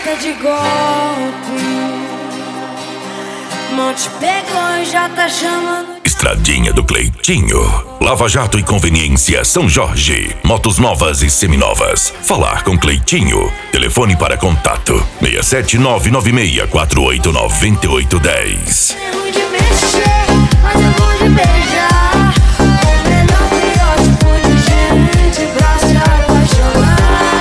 gosta de golpe. Não te pegou e já tá chamando. Estradinha do Cleitinho. Lava Jato e Conveniência São Jorge. Motos novas e seminovas. Falar com Cleitinho. Telefone para contato 67996489810. É ruim de mexer, mas é bom de beijar. É melhor biótipo de gente pra se apaixonar.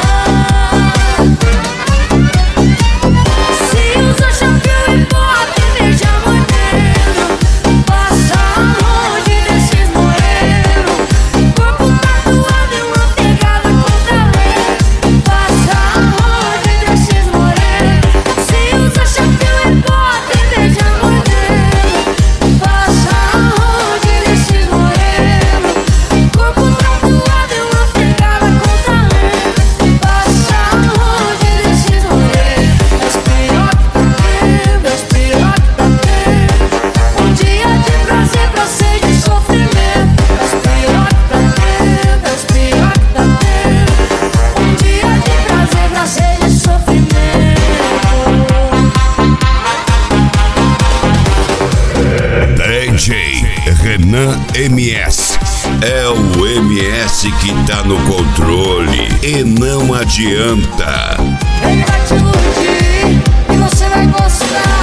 Se usa shampoo e pó, tem beija moreno. Passa longe desses morenos. Corpo tatuado e uma pegada com talento. Passa longe desses morenos. Se usa shampoo e pó, tem beija moreno. Passa longe desses morenos. Corpo tatuado e uma pegada com talento. Passa longe desses morenos. És pior que tá tendo, és pior que tá tendo. Um dia de prazer pra ser de sofrimento. És pior que tá tendo, és pior que tá tendo. Um dia de prazer pra ser de sofrimento. DJ Renan MS. É o MS que tá no controle e não adianta. Ele vai te iludir e você vai gostar.